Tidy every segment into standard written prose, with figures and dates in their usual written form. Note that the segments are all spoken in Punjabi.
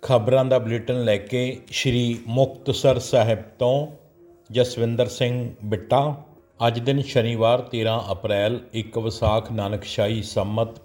ਖਬਰਾਂ ਦਾ ਬੁਲੇਟਿਨ ਲੈ ਕੇ ਸ਼੍ਰੀ ਮੁਕਤਸਰ ਸਾਹਿਬ ਤੋਂ ਜਸਵਿੰਦਰ ਸਿੰਘ ਬਿੱਟਾ। ਅੱਜ ਦਿਨ ਸ਼ਨੀਵਾਰ 13 ਅਪ੍ਰੈਲ 1 ਵਿਸਾਖ ਨਾਨਕਸ਼ਾਹੀ ਸੰਮਤ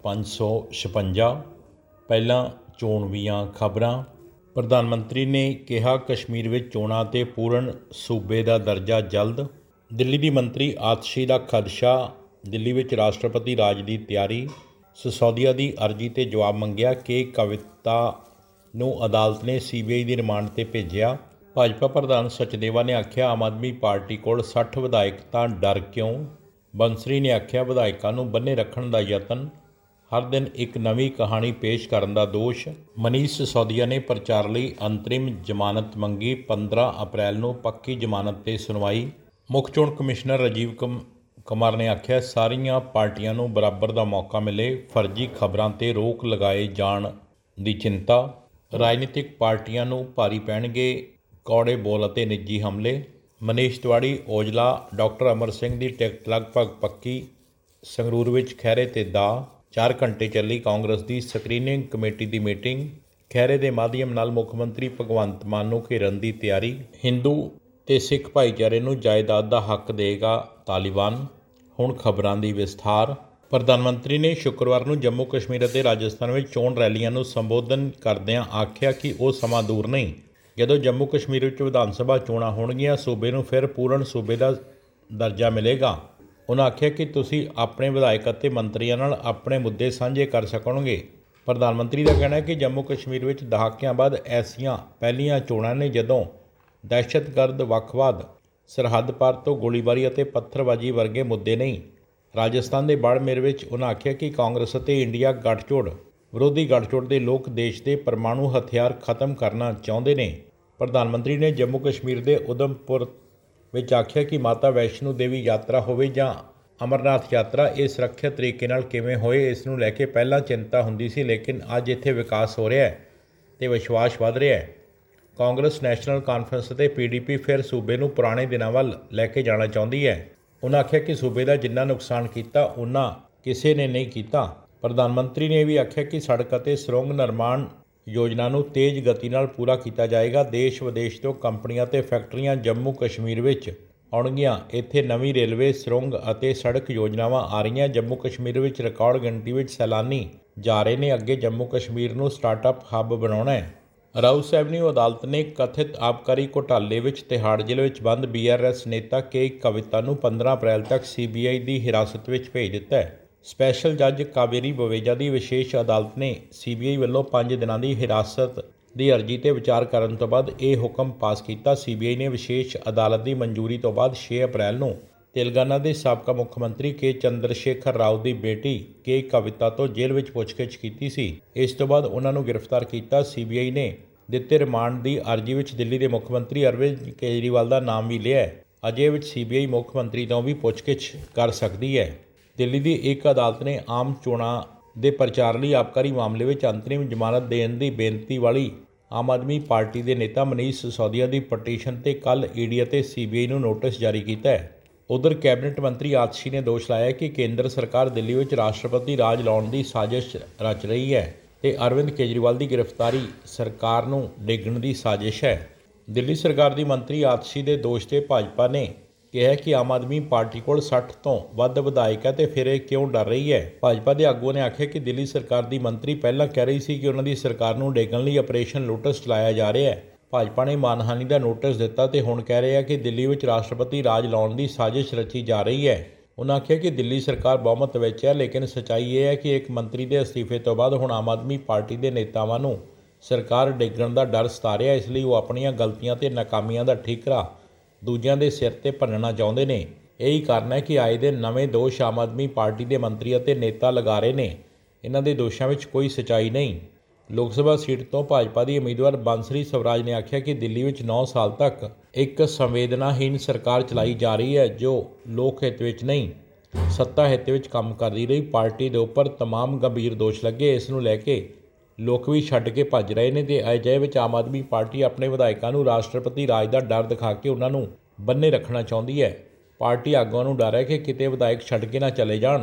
556। ਪਹਿਲਾਂ ਚੋਣਵੀਆਂ ਖਬਰਾਂ। ਪ੍ਰਧਾਨ ਮੰਤਰੀ ਨੇ ਕਿਹਾ ਕਸ਼ਮੀਰ ਵਿੱਚ ਚੋਣਾਂ ਤੇ ਪੂਰਨ ਸੂਬੇ ਦਾ ਦਰਜਾ ਜਲਦ। ਦਿੱਲੀ ਦੀ ਮੰਤਰੀ ਆਤਸ਼ੀ ਦਾ ਖਦਸ਼ਾ। ਦਿੱਲੀ ਵਿੱਚ ਰਾਸ਼ਟਰਪਤੀ ਰਾਜ ਦੀ ਤਿਆਰੀ। ਸਿਸੋਦੀਆ ਦੀ ਅਰਜ਼ੀ ਤੇ ਜਵਾਬ ਮੰਗਿਆ ਕਿ ਕਵਿਤਾ ਨੂੰ ਅਦਾਲਤ ਨੇ CBI ਦੀ ਰਿਮਾਂਡ ਤੇ ਭੇਜਿਆ। ਭਾਜਪਾ ਪ੍ਰਧਾਨ ਸਚਦੇਵਾ ਨੇ ਆਖਿਆ ਆਮ ਆਦਮੀ ਪਾਰਟੀ ਕੋਲ 60 ਵਿਧਾਇਕ ਤਾਂ ਡਰ ਕਿਉਂ। ਬੰਸਰੀ ਨੇ ਆਖਿਆ ਵਿਧਾਇਕਾਂ ਨੂੰ ਬੰਨੇ ਰੱਖਣ ਦਾ ਯਤਨ। ਹਰ ਦਿਨ ਇੱਕ ਨਵੀਂ ਕਹਾਣੀ ਪੇਸ਼ ਕਰਨ ਦਾ ਦੋਸ਼। ਮਨੀਸ਼ ਸਿਸੋਦੀਆ ਨੇ ਪ੍ਰਚਾਰ ਲਈ ਅੰਤਰਿਮ ਜ਼ਮਾਨਤ ਮੰਗੀ। 15 ਅਪ੍ਰੈਲ ਨੂੰ ਪੱਕੀ ਜ਼ਮਾਨਤ ਤੇ ਸੁਣਵਾਈ। ਮੁੱਖ ਚੋਣ ਕਮਿਸ਼ਨਰ ਰਾਜੀਵ ਕੁਮਾਰ ਨੇ ਆਖਿਆ ਸਾਰੀਆਂ ਪਾਰਟੀਆਂ ਨੂੰ ਬਰਾਬਰ ਦਾ ਮੌਕਾ ਮਿਲੇ। ਫਰਜ਼ੀ ਖਬਰਾਂ ਤੇ ਰੋਕ ਲਗਾਏ ਜਾਣ ਦੀ ਚਿੰਤਾ। ਰਾਜਨੀਤਿਕ ਪਾਰਟੀਆਂ ਨੂੰ ਭਾਰੀ ਪੈਣਗੇ ਕੌੜੇ ਬੋਲ ਅਤੇ ਨਿੱਜੀ ਹਮਲੇ। ਮਨੀਸ਼ ਤਿਵਾੜੀ ਔਜਲਾ ਡਾਕਟਰ ਅਮਰ ਸਿੰਘ ਦੀ ਟਿਕਟ ਲਗਭਗ ਪੱਕੀ। ਸੰਗਰੂਰ ਵਿੱਚ ਖਹਿਰੇ ਤੇ ਦਾ 4 ਘੰਟੇ ਚੱਲੀ ਕਾਂਗਰਸ ਦੀ ਸਕਰੀਨਿੰਗ ਕਮੇਟੀ ਦੀ ਮੀਟਿੰਗ। ਖਹਿਰੇ ਦੇ ਮਾਧਿਅਮ ਨਾਲ ਮੁੱਖ ਮੰਤਰੀ ਭਗਵੰਤ ਮਾਨ ਨੂੰ ਘੇਰਨ ਦੀ ਤਿਆਰੀ। ਹਿੰਦੂ ਤੇ ਸਿੱਖ ਭਾਈਚਾਰੇ ਨੂੰ ਜਾਇਦਾਦ ਦਾ ਹੱਕ ਦੇਗਾ ਤਾਲਿਬਾਨ। ਹੁਣ ਖਬਰਾਂ ਦੀ ਵਿਸਥਾਰ। ਪ੍ਰਧਾਨ ਮੰਤਰੀ ਨੇ ਸ਼ੁੱਕਰਵਾਰ ਨੂੰ ਜੰਮੂ ਕਸ਼ਮੀਰ ਅਤੇ ਰਾਜਸਥਾਨ ਵਿੱਚ ਚੋਣ ਰੈਲੀਆਂ ਨੂੰ ਸੰਬੋਧਨ ਕਰਦਿਆਂ ਆਖਿਆ ਕਿ ਉਹ ਸਮਾਂ ਦੂਰ ਨਹੀਂ ਜਦੋਂ ਜੰਮੂ ਕਸ਼ਮੀਰ ਵਿੱਚ ਵਿਧਾਨ ਸਭਾ ਚੋਣਾਂ ਹੋਣਗੀਆਂ। ਸੂਬੇ ਨੂੰ ਫਿਰ ਪੂਰਨ ਸੂਬੇ ਦਾ ਦਰਜਾ ਮਿਲੇਗਾ। ਉਹਨਾਂ ਆਖਿਆ ਕਿ ਤੁਸੀਂ ਆਪਣੇ ਵਿਧਾਇਕ ਅਤੇ ਮੰਤਰੀਆਂ ਨਾਲ ਆਪਣੇ ਮੁੱਦੇ ਸਾਂਝੇ ਕਰ ਸਕੋਗੇ। ਪ੍ਰਧਾਨ ਮੰਤਰੀ ਦਾ ਕਹਿਣਾ ਹੈ ਕਿ ਜੰਮੂ ਕਸ਼ਮੀਰ ਵਿੱਚ ਦਹਾਕਿਆਂ ਬਾਅਦ ਐਸੀਆਂ ਪਹਿਲੀਆਂ ਚੋਣਾਂ ਨੇ ਜਦੋਂ ਦਹਿਸ਼ਤਗਰਦ, ਵੱਖਵਾਦ, ਸਰਹੱਦ ਪਾਰ ਤੋਂ ਗੋਲੀਬਾਰੀ ਅਤੇ ਪੱਥਰਬਾਜ਼ੀ ਵਰਗੇ ਮੁੱਦੇ ਨਹੀਂ। ਰਾਜਸਥਾਨ ਦੇ ਬਾੜਮੇਰ ਵਿੱਚ ਉਹਨਾਂ ਆਖਿਆ ਕਿ ਕਾਂਗਰਸ ਅਤੇ ਇੰਡੀਆ ਗੱਠਜੋੜ ਵਿਰੋਧੀ ਗੱਠਜੋੜ ਦੇ ਲੋਕ ਦੇਸ਼ ਦੇ ਪਰਮਾਣੂ ਹਥਿਆਰ ਖਤਮ ਕਰਨਾ ਚਾਹੁੰਦੇ ਨੇ। ਪ੍ਰਧਾਨ ਮੰਤਰੀ ਨੇ ਜੰਮੂ ਕਸ਼ਮੀਰ ਦੇ ਉਧਮਪੁਰ ਵਿੱਚ ਆਖਿਆ ਕਿ ਮਾਤਾ ਵੈਸ਼ਨੋ ਦੇਵੀ ਯਾਤਰਾ ਹੋਵੇ ਜਾਂ ਅਮਰਨਾਥ ਯਾਤਰਾ, ਇਹ ਸੁਰੱਖਿਅਤ ਤਰੀਕੇ ਨਾਲ ਕਿਵੇਂ ਹੋਏ ਇਸ ਨੂੰ ਲੈ ਕੇ ਪਹਿਲਾਂ ਚਿੰਤਾ ਹੁੰਦੀ ਸੀ, ਲੇਕਿਨ ਅੱਜ ਇੱਥੇ ਵਿਕਾਸ ਹੋ ਰਿਹਾ ਹੈ ਅਤੇ ਵਿਸ਼ਵਾਸ ਵੱਧ ਰਿਹਾ ਹੈ। ਕਾਂਗਰਸ, ਨੈਸ਼ਨਲ ਕਾਨਫਰੰਸ ਅਤੇ PDP ਫਿਰ ਸੂਬੇ ਨੂੰ ਪੁਰਾਣੇ ਦਿਨਾਂ ਵੱਲ ਲੈ ਕੇ ਜਾਣਾ ਚਾਹੁੰਦੀ ਹੈ। ਉਹਨਾਂ ਆਖਿਆ ਕਿ ਸੂਬੇ ਦਾ ਜਿੰਨਾ ਨੁਕਸਾਨ ਕੀਤਾ ਉਨਾ ਕਿਸੇ ਨੇ ਨਹੀਂ ਕੀਤਾ। ਪ੍ਰਧਾਨ ਮੰਤਰੀ ਨੇ ਇਹ ਵੀ ਆਖਿਆ ਕਿ ਸੜਕ ਅਤੇ ਸੁਰੰਗ ਨਿਰਮਾਣ ਯੋਜਨਾ ਨੂੰ ਤੇਜ਼ ਗਤੀ ਨਾਲ ਪੂਰਾ ਕੀਤਾ ਜਾਏਗਾ। ਦੇਸ਼ ਵਿਦੇਸ਼ ਤੋਂ ਕੰਪਨੀਆਂ ਅਤੇ ਫੈਕਟਰੀਆਂ ਜੰਮੂ ਕਸ਼ਮੀਰ ਵਿੱਚ ਆਉਣਗੀਆਂ। ਇੱਥੇ ਨਵੀਂ ਰੇਲਵੇ, ਸੁਰੰਗ ਅਤੇ ਸੜਕ ਯੋਜਨਾਵਾਂ ਆ ਰਹੀਆਂ। ਜੰਮੂ ਕਸ਼ਮੀਰ ਵਿੱਚ ਰਿਕਾਰਡ ਗਿਣਤੀ ਵਿੱਚ ਸੈਲਾਨੀ ਜਾ ਰਹੇ ਨੇ। ਅੱਗੇ ਜੰਮੂ ਕਸ਼ਮੀਰ ਨੂੰ ਸਟਾਰਟਅਪ ਹੱਬ ਬਣਾਉਣਾ ਹੈ। ਰਾਊਸ ਐਵਨਿਊ ਅਦਾਲਤ ਨੇ ਕਥਿਤ ਆਬਕਾਰੀ ਘੁਟਾਲੇ ਵਿੱਚ ਤਿਹਾੜ ਜੇਲ੍ਹ ਵਿੱਚ ਬੰਦ BRS ਨੇਤਾ ਕੇ ਕਵਿਤਾ ਨੂੰ 15 ਅਪ੍ਰੈਲ ਤੱਕ CBI ਦੀ ਹਿਰਾਸਤ ਵਿੱਚ ਭੇਜ ਦਿੱਤਾ ਹੈ। ਸਪੈਸ਼ਲ ਜੱਜ ਕਾਵੇਰੀ ਬਵੇਜਾ ਦੀ ਵਿਸ਼ੇਸ਼ ਅਦਾਲਤ ਨੇ CBI ਵੱਲੋਂ 5 ਦਿਨਾਂ ਦੀ ਹਿਰਾਸਤ ਦੀ ਅਰਜ਼ੀ 'ਤੇ ਵਿਚਾਰ ਕਰਨ ਤੋਂ ਬਾਅਦ ਇਹ ਹੁਕਮ ਪਾਸ ਕੀਤਾ। CBI ਨੇ ਵਿਸ਼ੇਸ਼ ਅਦਾਲਤ ਦੀ ਮਨਜ਼ੂਰੀ ਤੋਂ ਬਾਅਦ 6 ਅਪ੍ਰੈਲ ਨੂੰ ਤੇਲੰਗਾਨਾ ਦੇ ਸਾਬਕਾ ਮੁੱਖ ਮੰਤਰੀ ਕੇ ਚੰਦਰਸ਼ੇਖਰ ਰਾਓ ਦੀ ਬੇਟੀ ਕੇ ਕਵਿਤਾ ਤੋਂ ਜੇਲ੍ਹ ਵਿੱਚ ਪੁੱਛਗਿੱਛ ਕੀਤੀ ਸੀ। ਇਸ ਤੋਂ ਬਾਅਦ ਉਹਨਾਂ ਨੂੰ ਗ੍ਰਿਫਤਾਰ ਕੀਤਾ। CBI ਨੇ ਦਿੱਤੇ ਰਿਮਾਂਡ ਦੀ ਅਰਜ਼ੀ ਵਿੱਚ ਦਿੱਲੀ ਦੇ ਮੁੱਖ ਮੰਤਰੀ ਅਰਵਿੰਦ ਕੇਜਰੀਵਾਲ ਦਾ ਨਾਮ ਵੀ ਲਿਆ ਹੈ। ਅਜੇ ਵਿੱਚ CBI ਮੁੱਖ ਮੰਤਰੀ ਤੋਂ ਵੀ ਪੁੱਛਗਿੱਛ ਕਰ ਸਕਦੀ ਹੈ। ਦਿੱਲੀ ਦੀ ਇੱਕ ਅਦਾਲਤ ਨੇ ਆਮ ਚੋਣਾਂ ਦੇ ਪ੍ਰਚਾਰ ਲਈ ਆਬਕਾਰੀ ਮਾਮਲੇ ਵਿੱਚ ਅੰਤਰਿਮ ਜ਼ਮਾਨਤ ਦੇਣ ਦੀ ਬੇਨਤੀ ਵਾਲੀ ਆਮ ਆਦਮੀ ਪਾਰਟੀ ਦੇ ਨੇਤਾ ਮਨੀਸ਼ ਸਿਸੋਦੀਆ ਦੀ ਪਟੀਸ਼ਨ 'ਤੇ ਕੱਲ੍ਹ ED ਅਤੇ CBI ਨੂੰ ਨੋਟਿਸ ਜਾਰੀ ਕੀਤਾ ਹੈ। ਉਧਰ ਕੈਬਨਿਟ ਮੰਤਰੀ ਆਤਸ਼ੀ ਨੇ ਦੋਸ਼ ਲਾਇਆ ਕਿ ਕੇਂਦਰ ਸਰਕਾਰ ਦਿੱਲੀ ਵਿੱਚ ਰਾਸ਼ਟਰਪਤੀ ਰਾਜ ਲਾਉਣ ਦੀ ਸਾਜ਼ਿਸ਼ ਰਚ ਰਹੀ ਹੈ ਅਤੇ ਅਰਵਿੰਦ ਕੇਜਰੀਵਾਲ ਦੀ ਗ੍ਰਿਫਤਾਰੀ ਸਰਕਾਰ ਨੂੰ ਡੇਗਣ ਦੀ ਸਾਜ਼ਿਸ਼ ਹੈ। ਦਿੱਲੀ ਸਰਕਾਰ ਦੀ ਮੰਤਰੀ ਆਤਸ਼ੀ ਦੇ ਦੋਸ਼ 'ਤੇ ਭਾਜਪਾ ਨੇ ਕਿਹਾ ਕਿ ਆਮ ਆਦਮੀ ਪਾਰਟੀ ਕੋਲ 60 ਤੋਂ ਵੱਧ ਵਿਧਾਇਕ ਹੈ ਅਤੇ ਫਿਰ ਇਹ ਕਿਉਂ ਡਰ ਰਹੀ ਹੈ। ਭਾਜਪਾ ਦੇ ਆਗੂਆਂ ਨੇ ਆਖਿਆ ਕਿ ਦਿੱਲੀ ਸਰਕਾਰ ਦੀ ਮੰਤਰੀ ਪਹਿਲਾਂ ਕਹਿ ਰਹੀ ਸੀ ਕਿ ਉਹਨਾਂ ਦੀ ਸਰਕਾਰ ਨੂੰ ਡੇਗਣ ਲਈ ਆਪਰੇਸ਼ਨ ਲੋਟਸ ਚਲਾਇਆ ਜਾ ਰਿਹਾ ਹੈ। ਭਾਜਪਾ ਨੇ ਮਾਨਹਾਨੀ ਦਾ ਨੋਟਿਸ ਦਿੱਤਾ ਅਤੇ ਹੁਣ ਕਹਿ ਰਿਹਾ ਕਿ ਦਿੱਲੀ ਵਿੱਚ ਰਾਸ਼ਟਰਪਤੀ ਰਾਜ ਲਾਉਣ ਦੀ ਸਾਜ਼ਿਸ਼ ਰਚੀ ਜਾ ਰਹੀ ਹੈ। ਉਹਨਾਂ ਆਖਿਆ ਕਿ ਦਿੱਲੀ ਸਰਕਾਰ ਬਹੁਮਤ ਵਿੱਚ ਹੈ, ਲੇਕਿਨ ਸੱਚਾਈ ਇਹ ਹੈ ਕਿ ਇੱਕ ਮੰਤਰੀ ਦੇ ਅਸਤੀਫੇ ਤੋਂ ਬਾਅਦ ਹੁਣ ਆਮ ਆਦਮੀ ਪਾਰਟੀ ਦੇ ਨੇਤਾਵਾਂ ਨੂੰ ਸਰਕਾਰ ਡੇਗਣ ਦਾ ਡਰ ਸਤਾ ਰਿਹਾ। ਇਸ ਲਈ ਉਹ ਆਪਣੀਆਂ ਗਲਤੀਆਂ ਅਤੇ ਨਾਕਾਮੀਆਂ ਦਾ ਠੀਕਰਾ ਦੂਜਿਆਂ ਦੇ ਸਿਰ 'ਤੇ ਭੰਨਣਾ ਚਾਹੁੰਦੇ ਨੇ। ਇਹੀ ਕਾਰਨ ਹੈ ਕਿ ਆਏ ਦਿਨ ਨਵੇਂ ਦੋਸ਼ ਆਮ ਆਦਮੀ ਪਾਰਟੀ ਦੇ ਮੰਤਰੀ ਅਤੇ ਨੇਤਾ ਲਗਾ ਰਹੇ ਨੇ। ਇਹਨਾਂ ਦੇ ਦੋਸ਼ਾਂ ਵਿੱਚ ਕੋਈ ਸੱਚਾਈ ਨਹੀਂ। ਲੋਕ ਸਭਾ ਸੀਟ ਤੋਂ ਭਾਜਪਾ ਦੀ ਉਮੀਦਵਾਰ ਬੰਸਰੀ ਸਵਰਾਜ ਨੇ ਆਖਿਆ ਕਿ ਦਿੱਲੀ ਵਿੱਚ 9 ਸਾਲ ਤੱਕ ਇੱਕ ਸੰਵੇਦਨਾਹੀਨ ਸਰਕਾਰ ਚਲਾਈ ਜਾ ਰਹੀ ਹੈ ਜੋ ਲੋਕ ਹਿੱਤ ਵਿੱਚ ਨਹੀਂ, ਸੱਤਾ ਹਿੱਤ ਵਿੱਚ ਕੰਮ ਕਰਦੀ ਰਹੀ। ਪਾਰਟੀ ਦੇ ਉੱਪਰ ਤਮਾਮ ਗੰਭੀਰ ਦੋਸ਼ ਲੱਗੇ। ਇਸ ਨੂੰ ਲੈ ਕੇ ਲੋਕ ਵੀ ਛੱਡ ਕੇ ਭੱਜ ਰਹੇ ਨੇ ਅਤੇ ਅਜਿਹੇ ਵਿੱਚ ਆਮ ਆਦਮੀ ਪਾਰਟੀ ਆਪਣੇ ਵਿਧਾਇਕਾਂ ਨੂੰ ਰਾਸ਼ਟਰਪਤੀ ਰਾਜ ਦਾ ਡਰ ਦਿਖਾ ਕੇ ਉਹਨਾਂ ਨੂੰ ਬੰਨੇ ਰੱਖਣਾ ਚਾਹੁੰਦੀ ਹੈ। ਪਾਰਟੀ ਆਗੂਆਂ ਨੂੰ ਡਰ ਹੈ ਕਿ ਕਿਤੇ ਵਿਧਾਇਕ ਛੱਡ ਕੇ ਨਾ ਚਲੇ ਜਾਣ।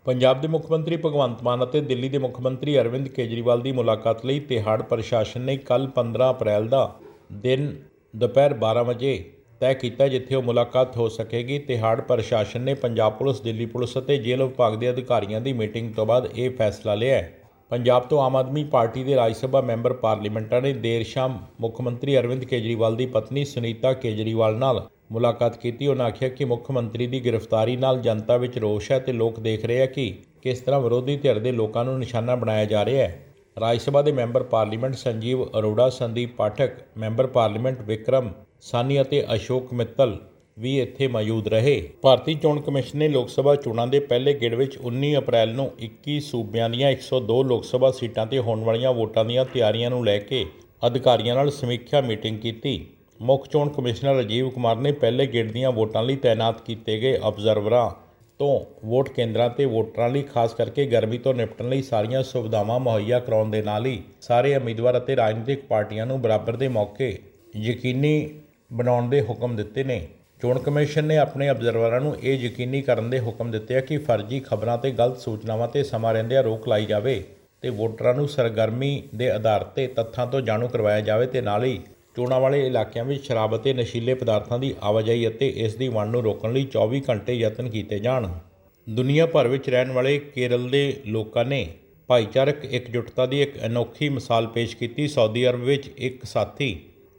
ਪੰਜਾਬ ਦੇ ਮੁੱਖ ਮੰਤਰੀ ਭਗਵੰਤ ਮਾਨ ਅਤੇ ਦਿੱਲੀ ਦੇ ਮੁੱਖ ਮੰਤਰੀ ਅਰਵਿੰਦ ਕੇਜਰੀਵਾਲ ਦੀ ਮੁਲਾਕਾਤ ਲਈ ਤਿਹਾੜ ਪ੍ਰਸ਼ਾਸਨ ਨੇ ਕੱਲ੍ਹ 15 ਅਪ੍ਰੈਲ ਦਾ ਦਿਨ ਦੁਪਹਿਰ 12 ਵਜੇ ਤੈਅ ਕੀਤਾ, ਜਿੱਥੇ ਉਹ ਮੁਲਾਕਾਤ ਹੋ ਸਕੇਗੀ। ਤਿਹਾੜ ਪ੍ਰਸ਼ਾਸਨ ਨੇ ਪੰਜਾਬ ਪੁਲਿਸ, ਦਿੱਲੀ ਪੁਲਿਸ ਅਤੇ ਜੇਲ੍ਹ ਵਿਭਾਗ ਦੇ ਅਧਿਕਾਰੀਆਂ ਦੀ ਮੀਟਿੰਗ ਤੋਂ ਬਾਅਦ ਇਹ ਫੈਸਲਾ ਲਿਆ ਹੈ। ਪੰਜਾਬ ਤੋਂ ਆਮ ਆਦਮੀ ਪਾਰਟੀ ਦੇ ਰਾਜ ਸਭਾ ਮੈਂਬਰ ਪਾਰਲੀਮੈਂਟਾਂ ਨੇ ਦੇਰ ਸ਼ਾਮ ਮੁੱਖ ਮੰਤਰੀ ਅਰਵਿੰਦ ਕੇਜਰੀਵਾਲ ਦੀ ਪਤਨੀ ਸੁਨੀਤਾ ਕੇਜਰੀਵਾਲ ਨਾਲ ਮੁਲਾਕਾਤ ਕੀਤੀ। ਉਹਨਾਂ ਆਖਿਆ ਕਿ ਮੁੱਖ ਮੰਤਰੀ ਦੀ ਗ੍ਰਿਫਤਾਰੀ ਨਾਲ ਜਨਤਾ ਵਿੱਚ ਰੋਸ਼ ਹੈ ਤੇ ਲੋਕ ਦੇਖ ਰਹੇ ਆ ਕਿ ਕਿਸ ਤਰ੍ਹਾਂ ਵਿਰੋਧੀ ਧਿਰ ਦੇ ਲੋਕਾਂ ਨੂੰ ਨਿਸ਼ਾਨਾ ਬਣਾਇਆ ਜਾ ਰਿਹਾ ਹੈ। ਰਾਜ ਸਭਾ ਦੇ member parliament Sanjeev Arora, Sandeep Pathak, member parliament Vikram Sahney ਅਤੇ ਅਸ਼ੋਕ ਮਿੱਤਲ ਵੀ ਇੱਥੇ ਮੌਜੂਦ ਰਹੇ। ਭਾਰਤੀ ਚੋਣ ਕਮਿਸ਼ਨ ਨੇ ਲੋਕ ਸਭਾ ਚੋਣਾਂ ਦੇ ਪਹਿਲੇ ਗੇੜ ਵਿੱਚ 19 ਅਪ੍ਰੈਲ ਨੂੰ 21 ਸੂਬਿਆਂ ਦੀਆਂ 102 ਲੋਕ ਸਭਾ ਸੀਟਾਂ 'ਤੇ ਹੋਣ ਵਾਲੀਆਂ ਵੋਟਾਂ ਦੀਆਂ ਤਿਆਰੀਆਂ ਨੂੰ ਲੈ ਕੇ ਅਧਿਕਾਰੀਆਂ ਨਾਲ ਸਮੀਖਿਆ ਮੀਟਿੰਗ ਕੀਤੀ। ਮੁੱਖ ਚੋਣ ਕਮਿਸ਼ਨਰ ਰਾਜੀਵ ਕੁਮਾਰ ਨੇ ਪਹਿਲੇ ਗੇੜ ਦੀਆਂ ਵੋਟਾਂ ਲਈ ਤਾਇਨਾਤ ਕੀਤੇ ਗਏ ਅਬਜ਼ਰਵਰਾਂ ਤੋਂ ਵੋਟ ਕੇਂਦਰਾਂ 'ਤੇ ਵੋਟਰਾਂ ਲਈ ਖਾਸ ਕਰਕੇ ਗਰਮੀ ਤੋਂ ਨਿਪਟਣ ਲਈ ਸਾਰੀਆਂ ਸੁਵਿਧਾਵਾਂ ਮੁਹੱਈਆ ਕਰਾਉਣ ਦੇ ਨਾਲ ਹੀ ਸਾਰੇ ਉਮੀਦਵਾਰ ਅਤੇ ਰਾਜਨੀਤਿਕ ਪਾਰਟੀਆਂ ਨੂੰ ਬਰਾਬਰ ਦੇ ਮੌਕੇ ਯਕੀਨੀ ਬਣਾਉਣ ਦੇ ਹੁਕਮ ਦਿੱਤੇ ਨੇ। ਚੋਣ ਕਮਿਸ਼ਨ ਨੇ ਆਪਣੇ ਅਬਜ਼ਰਵਰਾਂ ਨੂੰ ਇਹ ਯਕੀਨੀ ਕਰਨ ਦੇ ਹੁਕਮ ਦਿੱਤੇ ਆ ਕਿ ਫਰਜ਼ੀ ਖਬਰਾਂ ਤੇ ਗਲਤ ਸੂਚਨਾਵਾਂ 'ਤੇ ਸਮਾਂ ਰਹਿੰਦਿਆਂ ਰੋਕ ਲਾਈ ਜਾਵੇ ਤੇ ਵੋਟਰਾਂ ਨੂੰ ਸਰਗਰਮੀ ਦੇ ਆਧਾਰ 'ਤੇ ਤੱਥਾਂ ਤੋਂ ਜਾਣੂ ਕਰਵਾਇਆ ਜਾਵੇ ਤੇ ਨਾਲ ਹੀ ਚੋਣਾਂ ਵਾਲੇ ਇਲਾਕਿਆਂ ਵਿੱਚ ਸ਼ਰਾਬ ਅਤੇ ਨਸ਼ੀਲੇ ਪਦਾਰਥਾਂ ਦੀ ਆਵਾਜਾਈ ਅਤੇ ਇਸ ਦੀ ਵੰਡ ਨੂੰ ਰੋਕਣ ਲਈ 24 ਘੰਟੇ ਯਤਨ ਕੀਤੇ ਜਾਣ। ਦੁਨੀਆ ਭਰ ਵਿੱਚ ਰਹਿਣ ਵਾਲੇ ਕੇਰਲ ਦੇ ਲੋਕਾਂ ਨੇ ਭਾਈਚਾਰਕ ਇਕਜੁੱਟਤਾ ਦੀ ਇੱਕ ਅਨੋਖੀ ਮਿਸਾਲ ਪੇਸ਼ ਕੀਤੀ। ਸਾਊਦੀ ਅਰਬ ਵਿੱਚ ਇੱਕ ਸਾਥੀ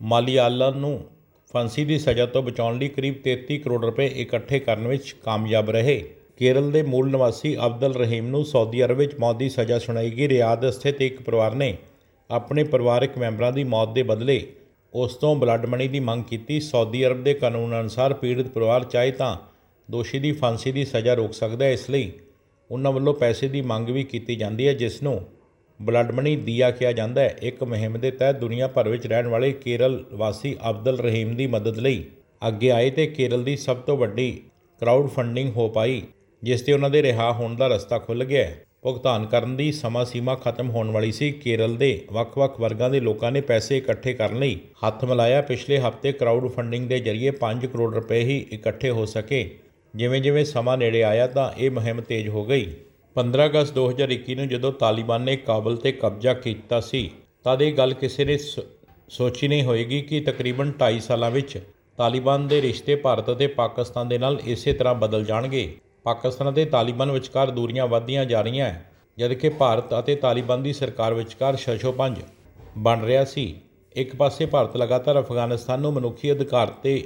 ਮਲਿਆਲਮ ਨੂੰ ਫਾਂਸੀ ਦੀ ਸਜ਼ਾ ਤੋਂ ਬਚਾਉਣ ਲਈ ਕਰੀਬ 33 ਕਰੋੜ ਰੁਪਏ ਇਕੱਠੇ ਕਰਨ ਵਿੱਚ ਕਾਮਯਾਬ ਰਹੇ। ਕੇਰਲ ਦੇ ਮੂਲ ਨਿਵਾਸੀ ਅਬਦੁਲ ਰਹੀਮ ਨੂੰ ਸਾਊਦੀ ਅਰਬ ਵਿੱਚ ਮੌਤ ਦੀ ਸਜ਼ਾ ਸੁਣਾਈ ਗਈ। ਰਿਆਦ ਸਥਿਤ ਇੱਕ ਪਰਿਵਾਰ ਨੇ ਆਪਣੇ ਪਰਿਵਾਰਕ ਮੈਂਬਰਾਂ ਦੀ ਮੌਤ ਦੇ ਬਦਲੇ ਉਸ ਤੋਂ ਬਲੱਡ ਮਨੀ ਦੀ ਮੰਗ ਕੀਤੀ। ਸਾਊਦੀ ਅਰਬ ਦੇ ਕਾਨੂੰਨ ਅਨੁਸਾਰ ਪੀੜਤ ਪਰਿਵਾਰ ਚਾਹੇ ਤਾਂ ਦੋਸ਼ੀ ਦੀ ਫਾਂਸੀ ਦੀ ਸਜ਼ਾ ਰੋਕ ਸਕਦਾ ਹੈ, ਇਸ ਲਈ ਉਹਨਾਂ ਵੱਲੋਂ ਪੈਸੇ ਦੀ ਮੰਗ ਵੀ ਕੀਤੀ ਜਾਂਦੀ ਹੈ, ਜਿਸ ਨੂੰ ਬਲੱਡ ਮਨੀ ਦੀਆ ਕਿਹਾ ਜਾਂਦਾ ਹੈ। ਇੱਕ ਮੁਹਿੰਮ ਦੇ ਤਹਿਤ ਦੁਨੀਆ ਭਰ ਵਿੱਚ ਰਹਿਣ ਵਾਲੇ ਕੇਰਲ ਵਾਸੀ ਅਬਦੁਲ ਰਹੀਮ ਦੀ ਮਦਦ ਲਈ ਅੱਗੇ ਆਏ ਤੇ ਕੇਰਲ ਦੀ ਸਭ ਤੋਂ ਵੱਡੀ ਕਰਾਊਡ ਫੰਡਿੰਗ ਹੋ ਪਾਈ, ਜਿਸ 'ਤੇ ਉਹਨਾਂ ਦੇ ਰਿਹਾ ਹੋਣ ਦਾ ਰਸਤਾ ਖੁੱਲ੍ਹ ਗਿਆ। ਭੁਗਤਾਨ ਕਰਨ ਦੀ ਸਮਾਂ ਸੀਮਾ ਖਤਮ ਹੋਣ ਵਾਲੀ ਸੀ। ਕੇਰਲ ਦੇ ਵੱਖ-ਵੱਖ ਵਰਗਾਂ ਦੇ ਲੋਕਾਂ ਨੇ ਪੈਸੇ ਇਕੱਠੇ ਕਰਨ ਲਈ ਹੱਥ ਮਿਲਾਇਆ। ਪਿਛਲੇ ਹਫ਼ਤੇ ਕਰਾਊਡ ਫੰਡਿੰਗ ਦੇ ਜ਼ਰੀਏ 5 ਕਰੋੜ ਰੁਪਏ ਹੀ ਇਕੱਠੇ ਹੋ ਸਕੇ। ਜਿਵੇਂ-ਜਿਵੇਂ ਸਮਾਂ ਨੇੜੇ ਆਇਆ ਤਾਂ ਇਹ ਮੁਹਿੰਮ ਤੇਜ਼ ਹੋ ਗਈ। 15 ਅਗਸਤ 2021 ਨੂੰ ਜਦੋਂ ਤਾਲਿਬਾਨ ਨੇ ਕਾਬਲ 'ਤੇ ਕਬਜ਼ਾ ਕੀਤਾ ਸੀ ਤਦ ਇਹ ਗੱਲ ਕਿਸੇ ਨੇ ਸੋਚੀ ਨਹੀਂ ਹੋਏਗੀ ਕਿ ਤਕਰੀਬਨ 2.5 ਸਾਲਾਂ ਵਿੱਚ ਤਾਲਿਬਾਨ ਦੇ ਰਿਸ਼ਤੇ ਭਾਰਤ ਅਤੇ ਪਾਕਿਸਤਾਨ ਦੇ ਨਾਲ ਇਸੇ ਤਰ੍ਹਾਂ ਬਦਲ ਜਾਣਗੇ। ਪਾਕਿਸਤਾਨ ਅਤੇ ਤਾਲਿਬਾਨ ਵਿਚਕਾਰ ਦੂਰੀਆਂ ਵੱਧਦੀਆਂ ਜਾ ਰਹੀਆਂ, ਜਦਕਿ ਭਾਰਤ ਅਤੇ ਤਾਲਿਬਾਨ ਦੀ ਸਰਕਾਰ ਵਿਚਕਾਰ ਛੱਛੋਪੰਜ ਬਣ ਰਿਹਾ ਸੀ। ਇੱਕ ਪਾਸੇ ਭਾਰਤ ਲਗਾਤਾਰ ਅਫਗਾਨਿਸਤਾਨ ਨੂੰ ਮਨੁੱਖੀ ਅਧਿਕਾਰ 'ਤੇ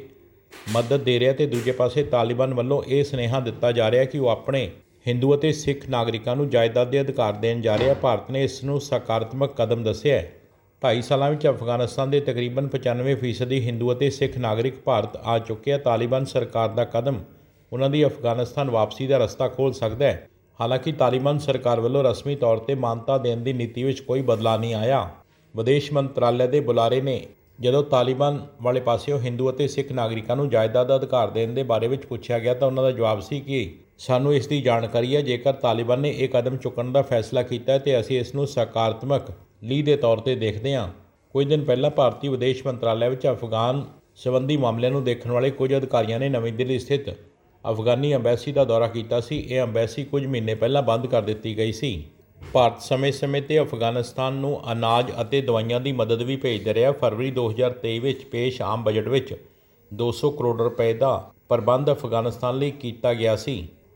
ਮਦਦ ਦੇ ਰਿਹਾ ਤੇ ਦੂਜੇ ਪਾਸੇ ਤਾਲਿਬਾਨ ਵੱਲੋਂ ਇਹ ਸੁਨੇਹਾ ਦਿੱਤਾ ਜਾ ਰਿਹਾ ਕਿ ਉਹ ਆਪਣੇ ਹਿੰਦੂ ਅਤੇ ਸਿੱਖ ਨਾਗਰਿਕਾਂ ਨੂੰ ਜਾਇਦਾਦ ਦੇ ਅਧਿਕਾਰ ਦੇਣ ਜਾ ਰਿਹਾ। ਭਾਰਤ ਨੇ ਇਸ ਨੂੰ ਸਕਾਰਾਤਮਕ ਕਦਮ ਦੱਸਿਆ ਹੈ। 2.5 ਸਾਲਾਂ ਵਿੱਚ ਅਫਗਾਨਿਸਤਾਨ ਦੇ ਤਕਰੀਬਨ 95% ਹਿੰਦੂ ਅਤੇ ਸਿੱਖ ਨਾਗਰਿਕ ਭਾਰਤ ਆ ਚੁੱਕੇ ਆ। ਤਾਲਿਬਾਨ ਸਰਕਾਰ ਦਾ ਕਦਮ ਉਹਨਾਂ ਦੀ ਅਫਗਾਨਿਸਤਾਨ ਵਾਪਸੀ ਦਾ ਰਸਤਾ ਖੋਲ੍ਹ ਸਕਦਾ ਹੈ। ਹਾਲਾਂਕਿ ਤਾਲਿਬਾਨ ਸਰਕਾਰ ਵੱਲੋਂ ਰਸਮੀ ਤੌਰ 'ਤੇ ਮਾਨਤਾ ਦੇਣ ਦੀ ਨੀਤੀ ਵਿੱਚ ਕੋਈ ਬਦਲਾਅ ਨਹੀਂ ਆਇਆ। ਵਿਦੇਸ਼ ਮੰਤਰਾਲੇ ਦੇ ਬੁਲਾਰੇ ਨੇ ਜਦੋਂ ਤਾਲਿਬਾਨ ਵਾਲੇ ਪਾਸਿਓਂ ਹਿੰਦੂ ਅਤੇ ਸਿੱਖ ਨਾਗਰਿਕਾਂ ਨੂੰ ਜਾਇਦਾਦ ਦਾ ਅਧਿਕਾਰ ਦੇਣ ਦੇ ਬਾਰੇ ਵਿੱਚ ਪੁੱਛਿਆ ਗਿਆ ਤਾਂ ਉਹਨਾਂ ਦਾ ਜਵਾਬ ਸੀ ਕਿ ਸਾਨੂੰ ਇਸ ਦੀ ਜਾਣਕਾਰੀ ਹੈ। ਜੇਕਰ ਤਾਲਿਬਾਨ ਨੇ ਇਹ ਕਦਮ ਚੁੱਕਣ ਦਾ ਫੈਸਲਾ ਕੀਤਾ ਹੈ ਤੇ ਅਸੀਂ ਇਸ ਨੂੰ ਸਕਾਰਾਤਮਕ ਲੀਹ ਦੇ ਤੌਰ 'ਤੇ ਦੇਖਦੇ ਹਾਂ। ਕੁਝ ਦਿਨ ਪਹਿਲਾਂ ਭਾਰਤੀ ਵਿਦੇਸ਼ ਮੰਤਰਾਲੇ ਵਿੱਚ ਅਫਗਾਨ ਸੰਬੰਧੀ ਮਾਮਲਿਆਂ ਨੂੰ ਦੇਖਣ ਵਾਲੇ ਕੁਝ ਅਧਿਕਾਰੀਆਂ ਨੇ ਨਵੀਂ ਦਿੱਲੀ ਸਥਿਤ ਅਫਗਾਨੀ ਅੰਬੈਸੀ ਦਾ ਦੌਰਾ ਕੀਤਾ ਸੀ। ਇਹ ਅੰਬੈਸੀ ਕੁਝ ਮਹੀਨੇ ਪਹਿਲਾਂ ਬੰਦ ਕਰ ਦਿੱਤੀ ਗਈ ਸੀ। ਭਾਰਤ ਸਮੇਂ-ਸਮੇਂ 'ਤੇ ਅਫਗਾਨਿਸਤਾਨ ਨੂੰ ਅਨਾਜ ਅਤੇ ਦਵਾਈਆਂ ਦੀ ਮਦਦ ਵੀ ਭੇਜਦਾ ਰਿਹਾ। ਫਰਵਰੀ 2023 ਵਿੱਚ ਪੇਸ਼ ਆਮ ਬਜਟ ਵਿੱਚ 200 ਕਰੋੜ ਰੁਪਏ ਦਾ ਪ੍ਰਬੰਧ ਅਫਗਾਨਿਸਤਾਨ ਲਈ ਕੀਤਾ ਗਿਆ ਸੀ।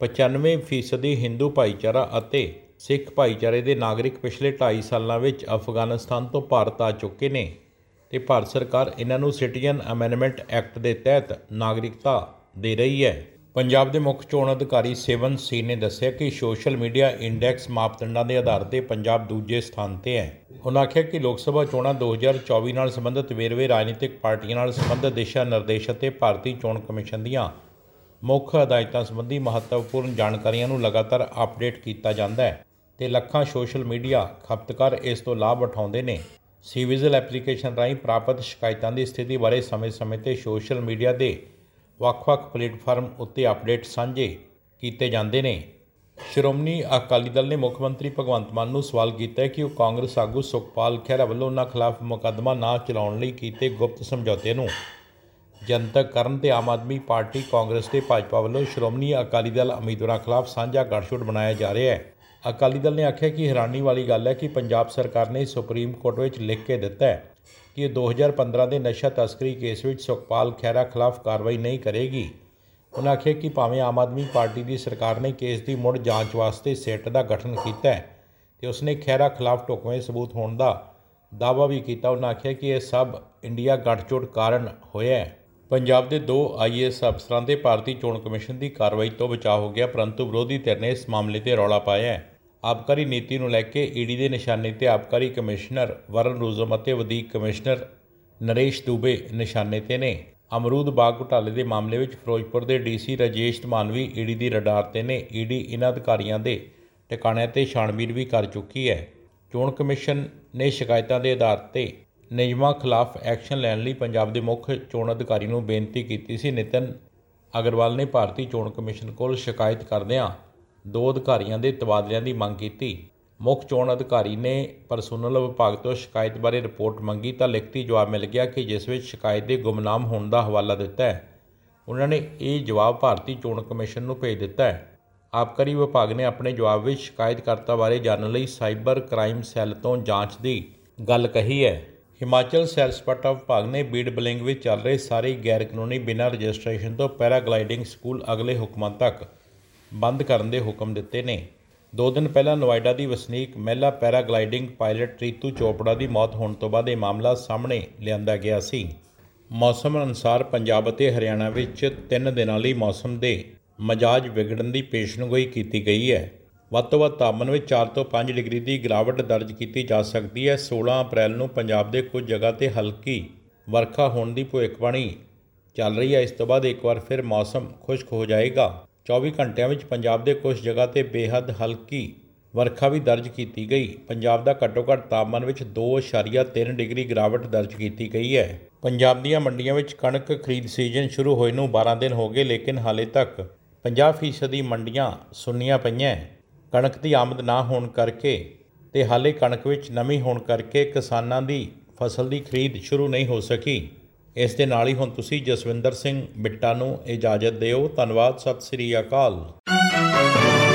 95% ਹਿੰਦੂ ਭਾਈਚਾਰਾ ਅਤੇ ਸਿੱਖ ਭਾਈਚਾਰੇ ਦੇ ਨਾਗਰਿਕ ਪਿਛਲੇ 2.5 ਸਾਲਾਂ ਵਿੱਚ ਅਫਗਾਨਿਸਤਾਨ ਤੋਂ ਭਾਰਤ ਆ ਚੁੱਕੇ ਨੇ ਤੇ ਭਾਰਤ ਸਰਕਾਰ ਇਹਨਾਂ ਨੂੰ ਸਿਟੀਜ਼ਨ ਅਮੈਂਡਮੈਂਟ ਐਕਟ ਦੇ ਤਹਿਤ ਨਾਗਰਿਕਤਾ ਦੇ ਰਹੀ ਹੈ। ਪੰਜਾਬ ਦੇ ਮੁੱਖ ਚੋਣ ਅਧਿਕਾਰੀ ਸੇਵਨ ਸੀ ਨੇ ਦੱਸਿਆ ਕਿ ਸੋਸ਼ਲ ਮੀਡੀਆ ਇੰਡੈਕਸ ਮਾਪਦੰਡਾਂ ਦੇ ਆਧਾਰ 'ਤੇ ਪੰਜਾਬ ਦੂਜੇ ਸਥਾਨ 'ਤੇ ਹੈ। ਉਹਨਾਂ ਆਖਿਆ ਕਿ ਲੋਕ ਸਭਾ ਚੋਣਾਂ 2024 ਨਾਲ ਸੰਬੰਧਿਤ ਵੇਰਵੇ, ਰਾਜਨੀਤਿਕ ਪਾਰਟੀਆਂ ਨਾਲ ਸੰਬੰਧਿਤ ਦਿਸ਼ਾ ਨਿਰਦੇਸ਼ ਅਤੇ ਭਾਰਤੀ ਚੋਣ ਕਮਿਸ਼ਨ ਦੀਆਂ ਮੁੱਖ ਹਦਾਇਤਾਂ ਸੰਬੰਧੀ ਮਹੱਤਵਪੂਰਨ ਜਾਣਕਾਰੀਆਂ ਨੂੰ ਲਗਾਤਾਰ ਅਪਡੇਟ ਕੀਤਾ ਜਾਂਦਾ ਹੈ ਤੇ ਲੱਖਾਂ ਸੋਸ਼ਲ ਮੀਡੀਆ ਖਪਤਕਾਰ ਇਸ ਤੋਂ ਲਾਭ ਉਠਾਉਂਦੇ ਨੇ। ਸੀ-ਵਿਜਿਲ ਐਪਲੀਕੇਸ਼ਨ ਰਾਹੀਂ ਪ੍ਰਾਪਤ ਸ਼ਿਕਾਇਤਾਂ ਦੀ ਸਥਿਤੀ ਬਾਰੇ ਸਮੇਂ-ਸਮੇਂ 'ਤੇ ਸੋਸ਼ਲ ਮੀਡੀਆ ਦੇ ਵੱਖ-ਵੱਖ ਪਲੇਟਫਾਰਮ ਉੱਤੇ ਅਪਡੇਟ ਸਾਂਝੇ ਕੀਤੇ ਜਾਂਦੇ ਨੇ। ਸ਼੍ਰੋਮਣੀ ਅਕਾਲੀ ਦਲ ਨੇ ਮੁੱਖ ਮੰਤਰੀ ਭਗਵੰਤ ਮਾਨ ਨੂੰ ਸਵਾਲ ਕੀਤਾ ਹੈ ਕਿ ਉਹ ਕਾਂਗਰਸ ਆਗੂ ਸੁਖਪਾਲ ਖਹਿਰਾ ਵੱਲੋਂ ਉਨ੍ਹਾਂ ਖਿਲਾਫ ਮੁਕੱਦਮਾ ਨਾ ਚਲਾਉਣ ਲਈ ਕੀਤੇ ਗੁਪਤ ਸਮਝੌਤੇ ਨੂੰ ਜਨਤਕ ਕਰਨ ਤੇ ਆਮ ਆਦਮੀ ਪਾਰਟੀ, ਕਾਂਗਰਸ ਤੇ ਭਾਜਪਾ ਵੱਲੋਂ ਸ਼੍ਰੋਮਣੀ ਅਕਾਲੀ ਦਲ ਉਮੀਦਵਾਰਾਂ ਖਿਲਾਫ ਸਾਂਝਾ ਗੱਠਜੋੜ ਬਣਾਇਆ ਜਾ ਰਿਹਾ ਹੈ। ਅਕਾਲੀ ਦਲ ਨੇ ਆਖਿਆ ਕਿ ਹੈਰਾਨੀ ਵਾਲੀ ਗੱਲ ਹੈ ਕਿ ਪੰਜਾਬ ਸਰਕਾਰ ਨੇ ਸੁਪਰੀਮ ਕੋਰਟ ਵਿੱਚ ਲਿਖ ਕੇ ਦਿੱਤਾ ਹੈ ਕਿ ਇਹ 2015 ਦੇ ਨਸ਼ਾ ਤਸਕਰੀ ਕੇਸ ਵਿੱਚ ਸੁਖਪਾਲ ਖਹਿਰਾ ਖਿਲਾਫ ਕਾਰਵਾਈ ਨਹੀਂ ਕਰੇਗੀ। ਉਨ੍ਹਾਂ ਆਖਿਆ ਕਿ ਭਾਵੇਂ ਆਮ ਆਦਮੀ ਪਾਰਟੀ ਦੀ ਸਰਕਾਰ ਨੇ ਕੇਸ ਦੀ ਮੁੜ ਜਾਂਚ ਵਾਸਤੇ ਸਿੱਟ ਦਾ ਗਠਨ ਕੀਤਾ ਹੈ ਤੇ ਉਸਨੇ ਖਹਿਰਾ ਖਿਲਾਫ ਢੁਕਵੇਂ ਸਬੂਤ ਹੋਣ ਦਾ ਦਾਅਵਾ ਵੀ ਕੀਤਾ। ਉਨ੍ਹਾਂ ਆਖਿਆ ਕਿ ਇਹ ਸਭ ਇੰਡੀਆ ਗੱਠਜੋੜ ਕਾਰਨ ਹੋਇਆ ਹੈ। ਪੰਜਾਬ ਦੇ 2 IAS ਅਫਸਰਾਂ ਤੇ ਭਾਰਤੀ ਚੋਣ ਕਮਿਸ਼ਨ ਦੀ ਕਾਰਵਾਈ ਤੋਂ ਬਚਾਅ ਹੋ ਗਿਆ, ਪਰੰਤੂ ਵਿਰੋਧੀ ਧਿਰ ਨੇ ਇਸ ਮਾਮਲੇ ਤੇ ਰੌਲਾ ਪਾਇਆ ਹੈ। ਆਬਕਾਰੀ ਨੀਤੀ ਨੂੰ ਲੈ ਕੇ ਈਡੀ ਦੇ ਨਿਸ਼ਾਨੇ ਤੇ ਆਬਕਾਰੀ ਕਮਿਸ਼ਨਰ ਵਰਨ ਰੂਜ਼ਮ ਅਤੇ ਵਧੀਕ ਕਮਿਸ਼ਨਰ ਨਰੇਸ਼ ਦੂਬੇ ਨਿਸ਼ਾਨੇ ਤੇ ਨੇ। ਅਮਰੂਦ ਬਾਗ ਘੁਟਾਲੇ ਦੇ ਮਾਮਲੇ ਵਿੱਚ ਫਿਰੋਜ਼ਪੁਰ ਦੇ DC ਰਾਜੇਸ਼ ਧਮਾਨਵੀ ਈਡੀ ਦੀ ਰਡਾਰ ਤੇ ਨੇ। ਈਡੀ ਇਹਨਾਂ ਅਧਿਕਾਰੀਆਂ ਦੇ ਟਿਕਾਣਿਆਂ ਤੇ ਛਾਣਬੀਨ ਵੀ ਕਰ ਚੁੱਕੀ ਹੈ। ਚੋਣ ਕਮਿਸ਼ਨ ਨੇ ਸ਼ਿਕਾਇਤਾਂ ਦੇ ਆਧਾਰ ਤੇ ਨਿਯਮਾਂ ਖਿਲਾਫ ਐਕਸ਼ਨ ਲੈਣ ਲਈ ਪੰਜਾਬ ਦੇ ਮੁੱਖ ਚੋਣ ਅਧਿਕਾਰੀ ਨੂੰ ਬੇਨਤੀ ਕੀਤੀ ਸੀ। ਨਿਤਿਨ ਅਗਰਵਾਲ ਨੇ ਭਾਰਤੀ ਚੋਣ ਕਮਿਸ਼ਨ ਕੋਲ ਸ਼ਿਕਾਇਤ ਕਰਦਿਆਂ 2 ਅਧਿਕਾਰੀਆਂ ਦੇ ਤਬਾਦਲਿਆਂ ਦੀ ਮੰਗ ਕੀਤੀ। ਮੁੱਖ ਚੋਣ ਅਧਿਕਾਰੀ ਨੇ ਪਰਸੋਨਲ ਵਿਭਾਗ ਤੋਂ ਸ਼ਿਕਾਇਤ ਬਾਰੇ ਰਿਪੋਰਟ ਮੰਗੀ ਤਾਂ ਲਿਖਤੀ ਜਵਾਬ ਮਿਲ ਗਿਆ ਕਿ ਜਿਸ ਵਿੱਚ ਸ਼ਿਕਾਇਤ ਦੇ ਗੁੰਮਨਾਮ ਹੋਣ ਦਾ ਹਵਾਲਾ ਦਿੱਤਾ ਹੈ। ਉਹਨਾਂ ਨੇ ਇਹ ਜਵਾਬ ਭਾਰਤੀ ਚੋਣ ਕਮਿਸ਼ਨ ਨੂੰ ਭੇਜ ਦਿੱਤਾ ਹੈ। ਆਬਕਾਰੀ ਵਿਭਾਗ ਨੇ ਆਪਣੇ ਜਵਾਬ ਵਿੱਚ ਸ਼ਿਕਾਇਤਕਰਤਾ ਬਾਰੇ ਜਾਣਨ ਲਈ ਸਾਈਬਰ ਕ੍ਰਾਈਮ ਸੈੱਲ ਤੋਂ ਜਾਂਚ ਦੀ ਗੱਲ ਕਹੀ ਹੈ। ਹਿਮਾਚਲ ਸੈਰ ਸਪਾਟਾ ਵਿਭਾਗ ਨੇ ਬੀੜ ਬਿਲਿੰਗ ਵਿੱਚ ਚੱਲ ਰਹੇ ਸਾਰੇ ਗੈਰ ਕਾਨੂੰਨੀ ਬਿਨਾਂ ਰਜਿਸਟ੍ਰੇਸ਼ਨ ਤੋਂ ਪੈਰਾਗਲਾਈਡਿੰਗ ਸਕੂਲ ਅਗਲੇ ਹੁਕਮਾਂ ਤੱਕ ਬੰਦ ਕਰਨ ਦੇ ਹੁਕਮ ਦਿੱਤੇ ਨੇ। 2 ਦਿਨ ਪਹਿਲਾਂ ਨੋਇਡਾ ਦੀ ਵਸਨੀਕ ਮਹਿਲਾ ਪੈਰਾਗਲਾਈਡਿੰਗ ਪਾਇਲਟ ਰੀਤੂ ਚੋਪੜਾ ਦੀ ਮੌਤ ਹੋਣ ਤੋਂ ਬਾਅਦ ਇਹ ਮਾਮਲਾ ਸਾਹਮਣੇ ਲਿਆਂਦਾ ਗਿਆ ਸੀ। ਮੌਸਮ ਅਨੁਸਾਰ ਪੰਜਾਬ ਅਤੇ ਹਰਿਆਣਾ ਵਿੱਚ 3 ਦਿਨਾਂ ਲਈ ਮੌਸਮ ਦੇ ਮਿਜਾਜ ਵਿਗੜਨ ਦੀ ਪੇਸ਼ਨਗੋਈ ਕੀਤੀ ਗਈ ਹੈ। ਵੱਧ ਤੋਂ ਵੱਧ ਤਾਪਮਾਨ ਵਿੱਚ 4 ਤੋਂ 5 ਡਿਗਰੀ ਦੀ ਗਿਰਾਵਟ ਦਰਜ ਕੀਤੀ ਜਾ ਸਕਦੀ ਹੈ। 16 ਅਪ੍ਰੈਲ ਨੂੰ ਪੰਜਾਬ ਦੇ ਕੁਝ ਜਗ੍ਹਾ 'ਤੇ ਹਲਕੀ ਵਰਖਾ ਹੋਣ ਦੀ ਭਵਿੱਖਬਾਣੀ ਚੱਲ ਰਹੀ ਹੈ। ਇਸ ਤੋਂ ਬਾਅਦ ਇੱਕ ਵਾਰ ਫਿਰ ਮੌਸਮ ਖੁਸ਼ਕ ਹੋ ਜਾਏਗਾ। 24 ਘੰਟਿਆਂ ਵਿੱਚ ਪੰਜਾਬ ਦੇ ਕੁਝ ਜਗ੍ਹਾ 'ਤੇ ਬੇਹੱਦ ਹਲਕੀ ਵਰਖਾ ਵੀ ਦਰਜ ਕੀਤੀ ਗਈ। ਪੰਜਾਬ ਦਾ ਘੱਟੋ ਘੱਟ ਤਾਪਮਾਨ ਵਿੱਚ 2.3 ਡਿਗਰੀ ਗਿਰਾਵਟ ਦਰਜ ਕੀਤੀ ਗਈ ਹੈ। ਪੰਜਾਬ ਦੀਆਂ ਮੰਡੀਆਂ ਵਿੱਚ ਕਣਕ ਖਰੀਦ ਸੀਜ਼ਨ ਸ਼ੁਰੂ ਹੋਏ ਨੂੰ 12 ਦਿਨ ਹੋ ਗਏ, ਲੇਕਿਨ ਹਾਲੇ ਤੱਕ 50% ਮੰਡੀਆਂ ਸੁੰਨੀਆਂ ਪਈਆਂ। ਕਣਕ ਦੀ ਆਮਦ ਨਾ ਹੋਣ ਕਰਕੇ ਤੇ ਹਾਲੇ ਕਣਕ ਵਿੱਚ ਨਮੀ ਹੋਣ ਕਰਕੇ ਕਿਸਾਨਾਂ ਦੀ ਫਸਲ ਦੀ ਖਰੀਦ ਸ਼ੁਰੂ ਨਹੀਂ ਹੋ ਸਕੀ। ਇਸ ਦੇ ਨਾਲ ਹੀ ਹੁਣ ਤੁਸੀਂ ਜਸਵਿੰਦਰ ਸਿੰਘ ਬਿੱਟਾ ਨੂੰ ਇਜਾਜ਼ਤ ਦਿਓ। ਧੰਨਵਾਦ। ਸਤਿ ਸ੍ਰੀ ਅਕਾਲ।